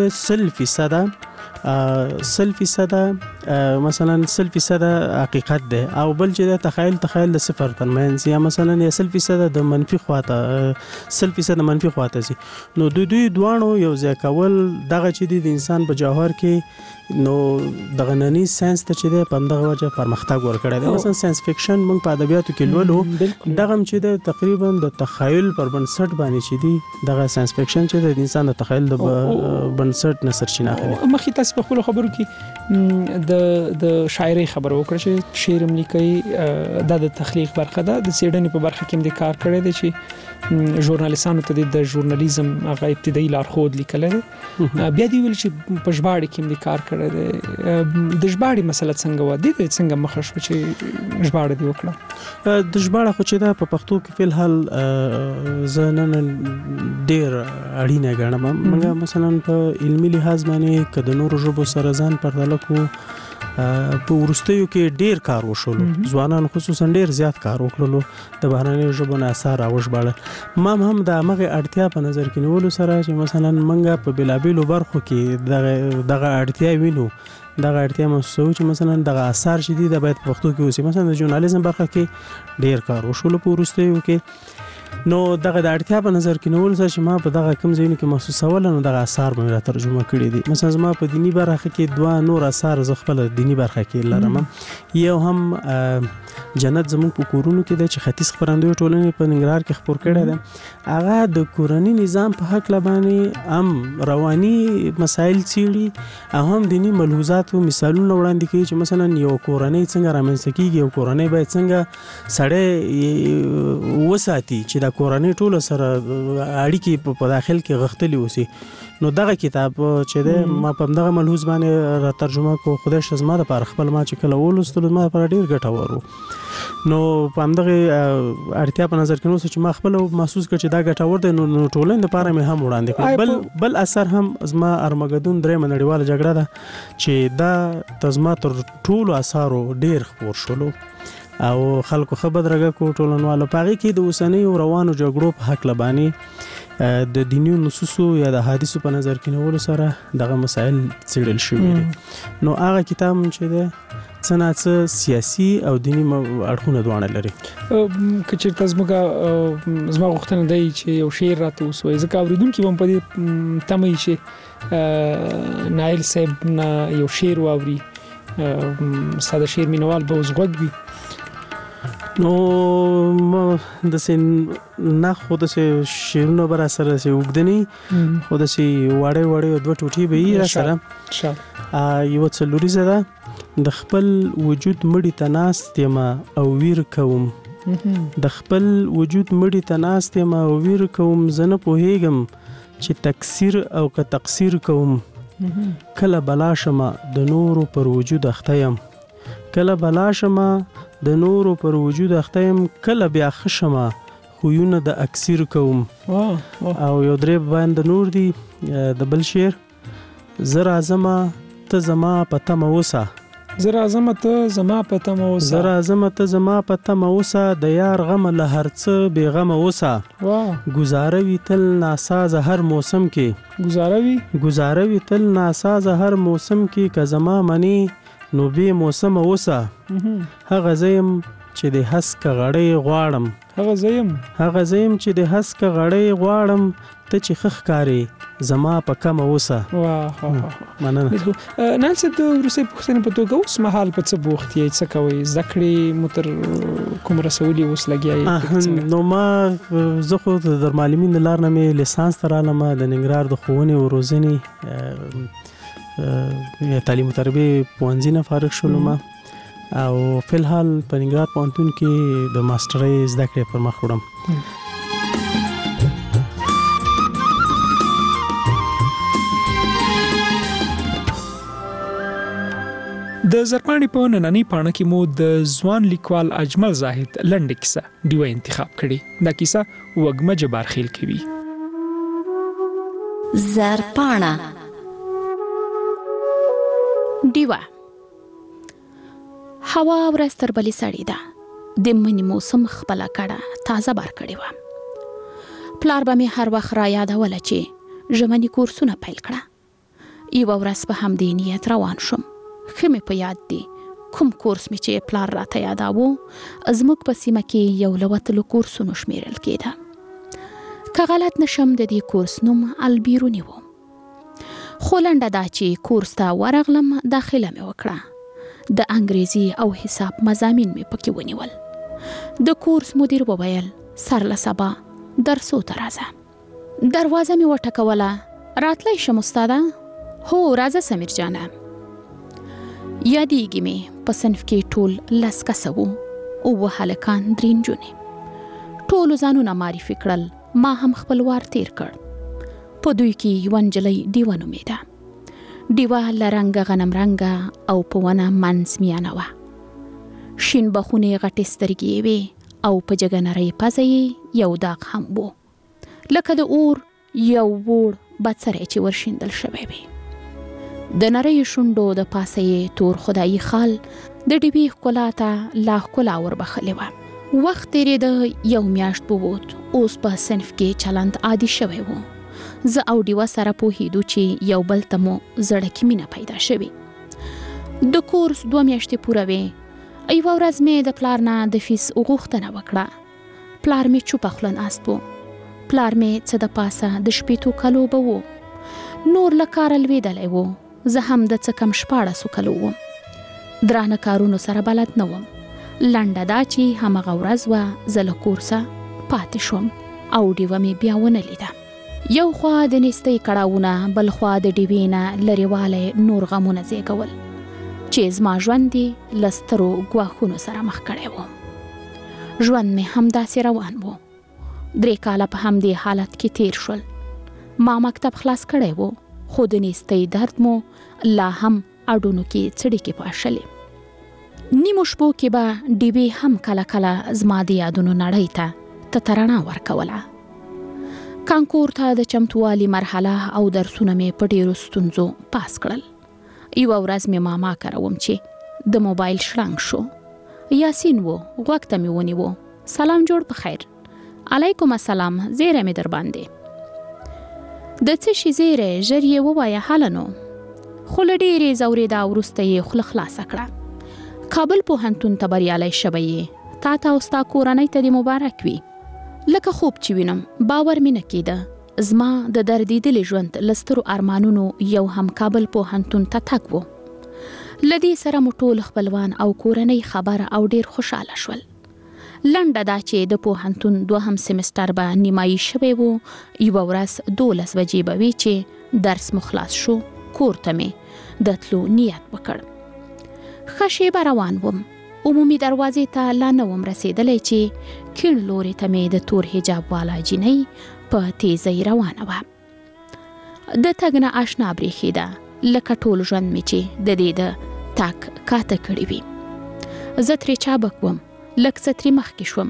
100% مثلا 100% حقیقت ده او بل چې د تخیل د 0 ترمنځ یا مثلا 100% د منفي خواته 100% منفي خواته سي نو دوی دوانو یو ځای کول دغه چې د انسان په جوهر کې نو دغه نننی ساينس ته چې په همدغه وجه پرمختګ ورکړی دی مثلا ساينس فکشن موږ په ادبیاتو کې لولو دغه چې د تقریبا د تخیل پر بنسټ باندې چې دی دغه ساينس فکشن چې د انسان د تخیل د بنسټ نه سرچینه اخلي
مخکې تاسو په خپل خبرو کې د شاعري خبرو وکړه چې شعر ملي د تخلیق برخه ده د سیډنی په برخه کې د کار کړی دی چې ژورنالیستانو ته د ژورنالیزم هغه ابتدایي لارښود لیکل دي بیا دی ویل چې په ژباړه کې د کار کړی دی د ژباړې مسله څنګه و دي څنګه مخ شو چې ژباړه دی وکړه
د ژباړه خو چې دا په پښتو کې په الحال زنن ډیر اړینه ګڼم موږ مثلا په علمي لحاظ باندې کده نور ژبو سره ځان پرتله کو په ورستیو کې ډیر کار وشول ځوانان خصوصا ډیر زیات کار وکړلو د بهرنۍ ژبو نه اثر اوښباله ما هم د مغه اړتیا په نظر کې نیولو سره چې مثلا منګه په بلابلو برخو کې دغه اړتیا وینو دغه اړتیا محسوس چې مثلا دغه اثر شدید د باید پښتو کې اوسې مثلا د ژورنالیزم برخه کې ډیر کار وشول په ورستیو کې نو دغه د اړتیا په نظر کې نیول سره چې ما په دغه کم ځایونو کې محسوسول نو دغه اثار مې ترجمه کړی دي مثلا ما په دینی برخه کې 2 نور اثار ز خپل دینی برخه کې لرم یو هم جنت زموږ په کورونو کې دی چې ختیځ خپرندوی ټولنې په ننګرهار کې خپور کړی دی هغه د کورني نظام په حق باندې هم رواني مسایل څیړي او هم دینی ملحوظات او مثالونه وړاندې کوي چې مثلا یو کورنۍ څنګه رامنځته کیږي یو کورنۍ باید څنګه سړی وساتي چې دا کورنۍ ټول سره اړیکې په داخل کې غختلي اوسي نو دغه کتاب چې دی ما په دغه ملحوظ باندې را ترجمه کو خدای شه زما لپاره خپل ما چې کله ولوستل ما لپاره ډیر ګټور و نو په دغه اړتیا په نظر کې نو چې ما خپل محسوس کړ چې دا ګټور دی نو ټولنې لپاره مې هم وړاندې کړ بل اثر هم زما ارمګدون درې منړیواله جګړه ده چې دا تزما تر ټولو اثارو ډیر خبر شولو او خلکو خبر درګه کو ټولنوالو پاږي کې د اوسنۍ روانو جګړو په حق لبانی د دینی نصوصو یا د حدیثو په نظر کې نیولو سره دغه مسائل څېړل شوي دي نو هغه کتاب چې دی څه ناڅه سیاسي او دینی اړخونه دواړه لري
که چېرته زما غوښتنه دی چې یو شعر راته وسوي ځکه اورېدونکي به هم په دې تمه وي چې نایل صاحب نه یو شعر واوري ساده شعر مینوال به اوس غوږ وي نو داسې نه خو داسې شعرونه به را سره داسې اوږده خو داسې واړی واړی دوه ټوټې به یې را سره یوه څلوریزه ده د خپل وجود مړي ته ناست یمه او ویر کوم د خپل وجود مړي ته ناست یمه او ویر کوم زه نه پوهیږم چې تکثیر او که تقصیر کوم کله بلا شمه د نورو پر وجود اخته یم کله بلا شمه د نورو پر وجود اخته یم کله بیا ښه شمه خویونه د اکثیر کوم او یو درې باندې نور دي د بل شعر زه راځمه ته زما په تمه اوسه زه راځمه ته زما په تمه اوسه
زه راځمه ته زما په تمه اوسه د یار غمه له هر څه بې غمه اوسه ګزاره وي تل ناسازه هر موسم کې ګزاره وي تل ناسازه هر موسم کې که زما منی نو بې موسمه اوسه هغه زه یم چې د هسکه غړۍ غواړم
هغه زه یم
چې د هسکه غړۍ غواړم ته چې ښه ښکارې زما په کمه اوسه مننه
نایل صاحب د وروستۍ پوښتنې په توګه اوس مهال په څه بوخت یې څه کوئ زده کړې مو تر کوم رسولي اوس لګیا یې
نو ما زه خو د درمعلمین د لار نه مې لیسانس ته رالم د ننګرهار د ښوونې او روزنې تعلیم و تربیه پوهنځي نه فارغ شولم او فی الحال په ننګرهار پوهنتون کې د ماسټرۍ زده کړې پر مخ وړم
د زرپاڼې په نننۍ پاڼه کې مو د ځوان لیکوال اجمل زاهد لنډه کیسه ډیوه انتخاب کړې دا کیسه وږمه جبارخیل کوي
زرپاڼه ډیوه هوا ورځ تر بلې سړې ده د مني موسم خپله کړه تازه بار کړې وه پلار به مې هر وخت را یادوله چې ژمني کورسونه پیل کړه یوه ورځ په همدې نیت روان شوم ښه مې په یاد دی کوم کورس مې چې پلار راته یاداوه زموږ په سیمه کې یو له وتلو کورسونو شمیرل کېده که غلط نشم د دې کورس نوم البیروني و خو لنډه دا چې کورس ته ورغلم داخله مې وکړه د انګریزي او حساب مضامین مې پکې ونیول د کورس مدیر وویل سر له سبا درسو ته راځه دروازه مې وټکوله راتلی شم استاده هو راځه سمیر جانه یادېږي مې په صنف کې ټول 10 کسه وو اووه هلکان 3 نجونې ټولو ځانونه معرفي کړل ما هم خپل وار تیر کړ په دوی کې یوه نجلۍ ډیوه نومېده ډیوه له رنګه غنم رنګه او په ونه منځ میانه وه شین بخونې غټې سترګې یې وې او په جګه نرۍ پزه یې یو داغ هم و لکه د اور یو ووړ بڅری چې ورشیندل شوی وي د نری شونډو د پاسه یې تور خدایي خال د ډیوې ښکلا ته لا ښکلا وربخلې وه وخت تېرېده یو میاشت بوت اوس په صنف کې چلند عادي شوی و زه او ډیوه سره پوهېدو چې یو بل ته مو زړه کې مینه پیدا شوې د کورس 2 میاشتې پوره وې یوه ورځ مې د پلار نه د فیس غوښتنه وکړه پلار مې چوپه خوله ناست و پلار مې څه د پاسه د شپېتو کلو به و نور له کاره لوېدلی و زه هم د څه کم 14 کلو وم درانه کارونو سره بلد نه وم لنډه دا چې همغه ورځ وه زه له کور څخه پاتې شوم او ډیوه مې بیا ونه لیده. یو خوا د نیستۍ کړاوونه، بل خوا د ډیوې نه لرېوالی نور غمونه زیږول چې زما ژوند یې له سترو ګواښونو سره مخ کړی و. ژوند مې همداسې روان و. 3 کاله په همدې حالت کې تیر شول. ما مکتب خلاص کړی و، خو د نیستۍ درد مو لا هم اډونو کې څړیکې پاشلې. نیمو شپو کې به ډیوې هم کله کله زما د یادونو نړۍ ته تترڼا ورکوله. کانکور ته د چمتووالي مرحله او درسونه مې په ډیرو ستونزو پاس کړل. یوه ورځ مې ماما کره وم چې د موبایل شړنګ شو. یاسین و، غوږ ته مې ونیو. سلام جوړ په خیر. علیکم السلام، زیری مې در باندې. د څه شي زیری؟ ژر یې ووایه هله نو. خو له ډېرې ځورېده وروسته یې خوله خلاصه کړه. کابل پوهنتون ته بریالی شوی یې. تا ته او ستا کورنۍ ته دې مبارک وي. لکه خوب چې وینم باور مې نه کېده. زما د دردېدلي ژوند له سترو ارمانونو یو هم کابل پوهنتون ته تګ و. له دې سره مو ټول خپلوان او کورنۍ خبر او ډېر خوشحاله شول. لنډه دا چې د پوهنتون 2 سمستر به نیمایي شوی و. یوه ورځ 12 بجې به وي چې درس مو خلاص شو. کور ته مې د تلو نیت وکړ. ښه شیبه روان وم. عمومي دروازې ته لا نه وم رسېدلی چې کیڼ لورې ته مې د تور حجاب والا جینۍ په تیزۍ روانه وه. د تګ نه اشنا برېښېده، لکه ټول ژوند مې چې د دې د تګ کاته کړي وي. زه ترې چابک وم، لږ څه ترې مخکې شوم.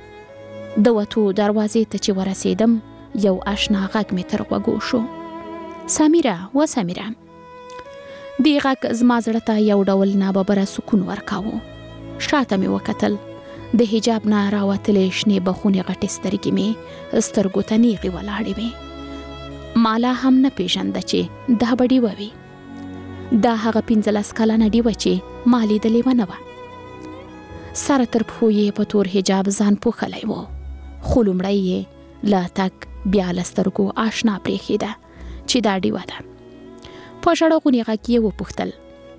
د وتو دروازې ته چې ورسېدم یو اشنا غږ مې تر غوږو شو. سمیره، و سمیره. دې غږ زما زړه ته یو ډول ناببره سکون ورکاوه. شاته مې وکتل. د حجاب نه راوتلې شنې بخونې غټې سترګې مې سترګو ته نیغې ولاړې وې. ما لا هم نه پېژنده چې دا به ډیوه وي. دا هغه 15 کلنه ډیوه چې ما لیدلې ونه وه. سره تر پښو یې په تور حجاب ځان پوښلی و. خو لومړی یې له تګ بیا له سترګو اشنا برېښېده چې دا ډیوه ده. په ژړغوني غږ یې وپوښتل،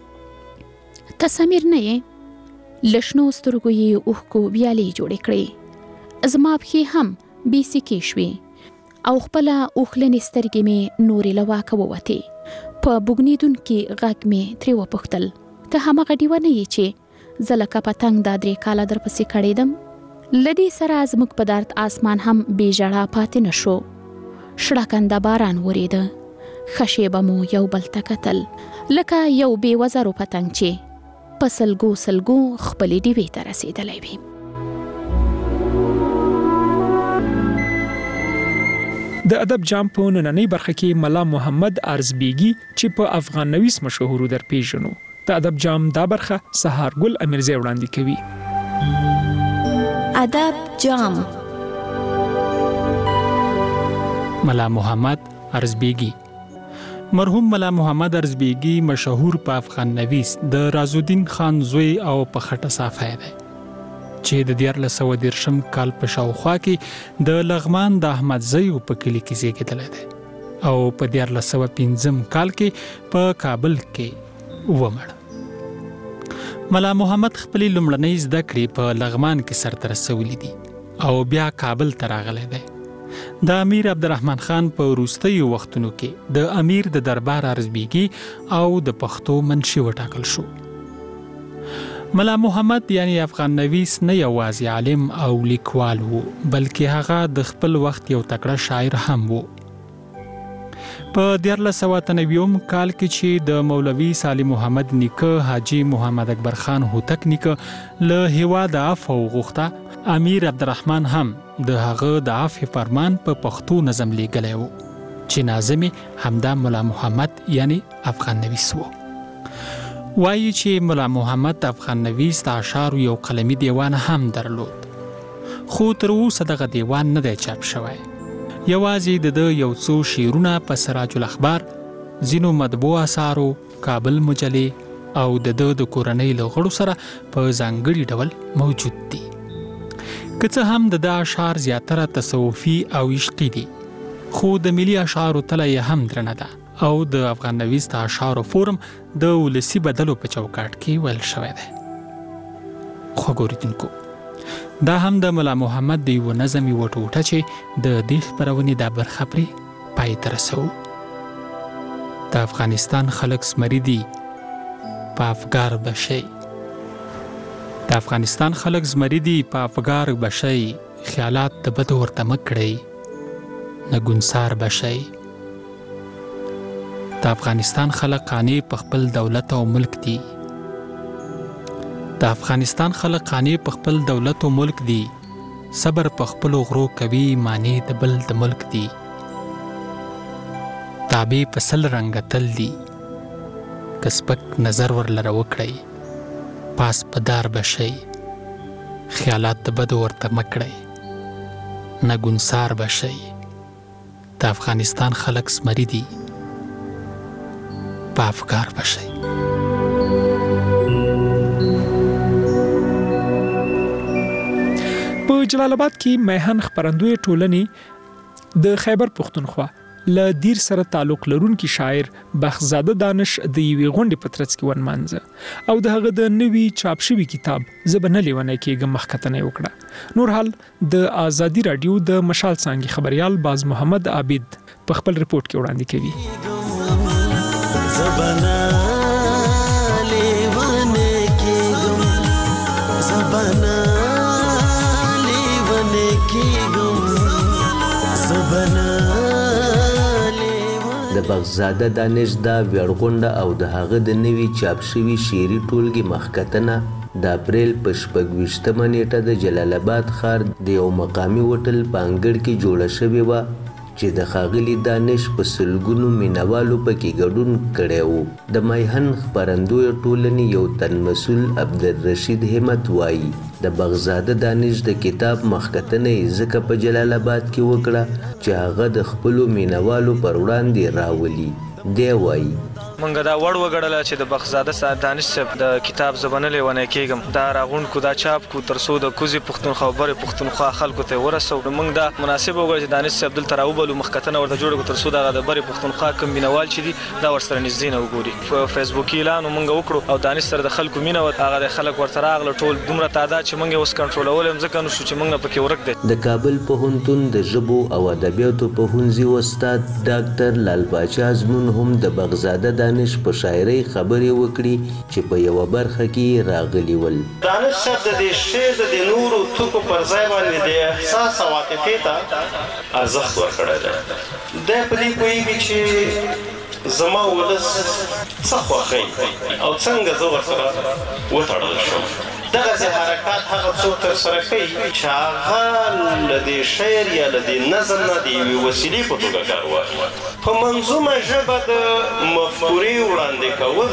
ته سمیر نه یې؟ له شنو سترګو یې اوښکو ویالې جوړې کړې. زما پښې هم بې سیکې شوې او خپله اوښلنې سترګې مې نورې له واکه ووتې. په بوږنېدونکي غږ مې ترې وپوښتل، ته همغه ډیوه نه یې چې زه لکه پتنګ دا 3 کاله در پسې کړېدم؟ له دې سره زموږ په درد آسمان هم بې ژړا پاتې نه شو. شړکنده باران ورېده. ښه شیبه مو یو بل ته کتل، لکه یو بې وزرو پتنګ چې په سلګو سلګو خپلې ډیوې ته رسېدلی وي.
د ادب جام په نننۍ برخه کې ملا محمد ارزبیګي چې په افغان نویس مشهور در پیژنو. د ادب جام دا برخه سهارګل امیرزی وړاندې کوي.
ادب جام.
ملا محمد ارزبیګي. مرحوم ملا محمد ارزبیګي مشهور په افغان نویس د رازالدین خان زوی او په خټه صافی دی چې د 1913 کال په شاوخوا کې د لغمان د احمدزی په کلی کې زیږیدلی دی او په 1915 کال کې په کابل کې ومړ. ملا محمد خپلې لومړنۍ زده کړې په لغمان کې سرته رسولې دي او بیا کابل ته راغلی دی. د امیر عبدالرحمن خان په وروستیو وختونو کې د امیر د دربار ارزبیګي او د پښتو منشي وټاکل شو. ملا محمد یعنی افغان نویس نه یوازې عالم او لیکوال وو، بلکې هغه د خپل وخت یو تکړه شاعر هم وو. په 1993 کال کې چې د مولوي صالح محمد نیکه حاجی محمد اکبر خان هوتک نیکه له هیواده عفو وغوښته، امیر عبدالرحمن هم د هغه د عفو فرمان په پښتو نظم لیږلی و چې ناظم همدا ملا محمد یعنی افغان نویس وو. وایي چې ملا محمد افغان نویس د اشعارو یو قلمي دیوان هم درلود، خو تر اوسه دغه دیوان نه دی چاپ شوی. یوازې د یو څو شعرونه په سراج الاخبار، ځینو مطبوع اثارو، کابل مجلې او د کورنۍ له غړو سره په ځانګړي ډول موجود دي. که څه هم د اشعار زیاتره تصوفي او عشقي دي، خو د ملي اشعارو تله یې هم درنه ده او د افغان نویس د اشعارو فورم د ولسي بدلو په چوکاټ کې ویل شوی دی. خوګوریدونکو دا هم د ملا محمد د یو نظم یو ټوټه چې د دې خبرونې د برخه پرې پای ته رسو. د افغانستان خلک زمری دي په افګار بشي. د افغانستان خلک زمری دي په افګار بشي. خیالات د بد ورته مکړي نه ګنسار بشي. د افغانستان خلک قانع په خپل دولت او ملک دي. د افغانستان خلک قانع په خپل دولت او ملک دي. صبر په خپل غرو کوي معنی د بل د ملک دي. تابع په سل رنګ تل دي. کسبک نظر ورلره وکړي پاس په دار بشي. خیالات د بد ورته مکړي نه ګنسار بشي. د افغانستان خلک زمری دي په افګار بشي.
په جلال آباد کې میهن خبرندوی ټولنې د خیبر پښتونخوا له دیر سره تعلق لرونکي شاعر بخزاده دانش د یوې غونډې په ترڅ کې ونمانځه او د هغه د نوي چاپ شوي کتاب زه به نه لیونی کېږم مخکتنه وکړه. نور حال د آزادي راډیو د مشال څانګې خبريال باز محمد عابد په خپل رپورت کې وړاندې کوي.
د بخزاده دانش دا ویړغونډه او د هغه د نوي چاپ شوي شعري ټولګې مخکتنه د اپریل په 26مه نیټه د جلال آباد ښار د یو مقامي هوټل په انګړ کې جوړه شوې وه چې د ښاغلي دانش په سلګونو مینوالو پکې ګډون کړی و. د میهن خپرندویو ټولنې یو تن مسؤل عبدالرشید همت وایي د بخزاده دانش د کتاب مخکتنه یې ځکه په جلال آباد کې وکړه چې هغه د خپلو مینوالو پر وړاندې راولي. دی وایي
منګه دا وړ وګړله چې د بخزاده دانش صاحب د کتاب زبنه لیونی کېږم دا راغونډ کو دا چاپ کو تر څو د کوزي پښتونخوا او برې پښتونخوا خلکو ته ورسو. موږ دا مناسب وګڼو چې دانش صاحب دلته راوبلو مخکتنه ورته جوړه کو تر څو د برې پښتونخوا کوم مینوال چې دي دا ورسره نږدې نه وګوري. په فیسبوک اعلان موږ وکړو او دانش سره د خلکو مینه و هغه د خلک ورته راغله ټول دومره تعداد چې موږ اوس کنټرولول هم ځکه نو شو چې موږ پکې ورک دي.
د کابل پوهنتون د ژبو او ادبیاتو پوهنځي استاد ډاکټر لال پاچا ازمون هم د بخزاده دانش په شاعرۍ خبرې وکړي چې په یوه برخه کې راغلي ول.
دانش صاحب د دې شعر د نورو توکو پر ځای باندې د احساس او عاطفې ته ارزښت ورکړی دی. دی په دې پوهېږي چې زما ولس څه خوښوي او څنګه زه ورسره وتړل شم. دغسې حرکات هغه څوک ترسره کوي چې هغه له دې شعر یا له دې نظم نه د یوې وسیلې په توګه کار واخلي. په منظومه ژبه د مفکورې وړاندې کول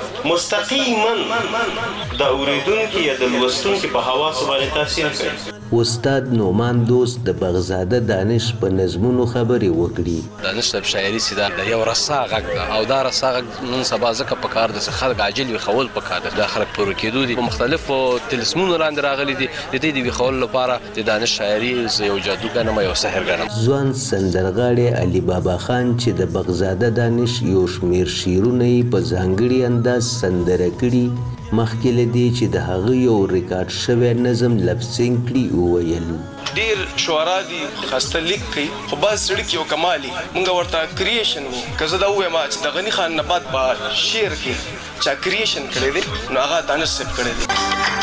مستقیما د اورېدونکي یا د لوستونکي په حواسو باندې تاثیر کوي.
استاد نومان دوست د بخزاده دانش په نظمونو خبرې وکړي.
دانش صاحب شاعري چې دا د یو رسا غږ ده او دا رسا غږ نن سبا ځکه په کار د خلک عاجل ویښول په کار ده. دا خلک پوره کېدو دي په مختلفو تلسمونو لاندې راغلي دي. د دې د ویښولو لپاره د دانش شاعري یو جادو ګڼم یو سحر ګڼم.
ځوان سندرغاړی علي بابا خان چې د بخزاده دانش یو شمېر شعرونه یې په ځانګړي انداز سندره کړي مخکې له دې چې د هغه یو ریکارډ شوی نظم لپسینګ کړي وویل.
ډیر شعرا دي خسته لیک کوي خو بس سړي کې یو کمالي مونږ ورته کریشن وو که زه دا ووایم چې د غني خان نه بعد په شعر کې چا کریشن کړی دی نو هغه دانش صاحب کړی دی.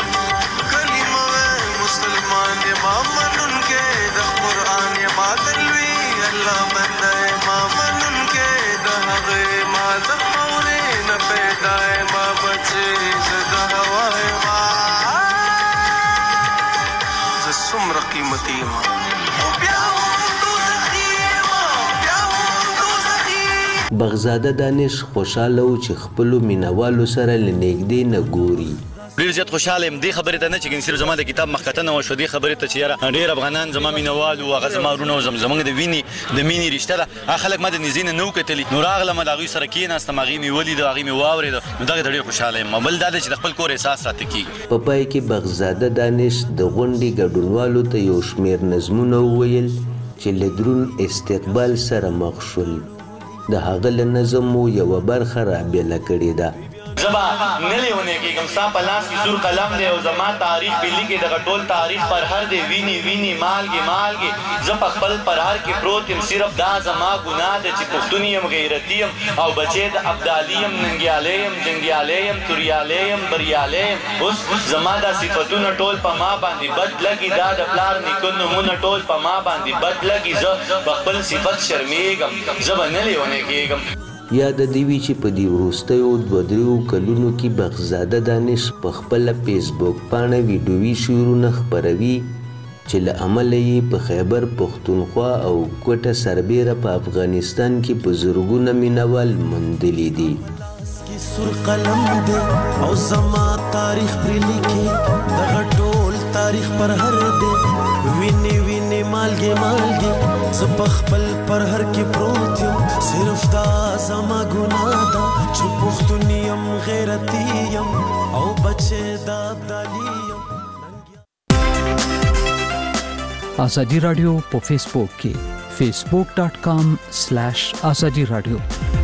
مسلمان ما منونکې د قرآن ما تلوي الله بنده ما منونکې د هغې ما د خاورې نه پیدا ما بچې زه د هوای ما زه څومره قیمتي یم
بخزاده دانش خوشاله و چې خپلو مینوالو سره له نږدې نه ګوري.
ډېر زیات خوشحاله یم دې خبرې ته نه چې صرف زما د کتاب مخکتنه وشوه دې خبرې ته چې یاره ډېر افغانان زما مینوال وو هغه زما وروڼه وو زموږ د مینې رشته ده هغه خلک ما د نږدې نه و کتلي نو راغلم د هغوی سره کېناستم هغې مې ولیده هغې مې واورېده نو دغې ته ډېر خوشحاله یم. بل دا دی چې د خپل کور احساس راته کېږي.
په پای کې بخزاده دانش د غونډې ګډونوالو ته یو شمېر نظمونه وویل چې له دروند استقبال سره مخ شول. د هغه له نظم مو یوه برخه رابېله کړې ده.
زبا نلیونه کېږم ستا په لاس کې سور قلم دی او زما تاریخ په لیکې دغه ټول تاریخ پر هر دی ویني ویني مالګې زه په خپل پرهر کې پروت یم صرف دا زما ګناه ده چې پښتون یم غیرتي یم او بچی د ابدالي یم ننګیالی یم جنګیالی یم توریالی یم بریالی یم اوس زما دا صفتونه ټول په ما باندې بد لګي دا د پلار نیکه نومونه ټول په ما باندې بد لګي زه په خپل صفت شرمېږم زه به نه لیونی کېږم.
یاد دی وی چې په دې وروستیو 2-3 کلونو کې بغزاده دانش په خپل فیسبوک باندې ویډیوي شعرونه خپروي چې له عمله یې په خیبر پښتونخوا او کوټه سربیره په افغانستان کې په زرګونه مینوال موندلي دي.
سور قلم دی او زما تاریخ پر لیکي دغه ټول تاریخ پر هر دی ویني ویني مالګې زه په خپل پر هر کې پروت یم صرف دا زما ګناه ده چې پښتون یم غیرتي یم او بچی د ابدالي یم.
آزادی رادیو په فیسبوک کې facebook.com/azadi radio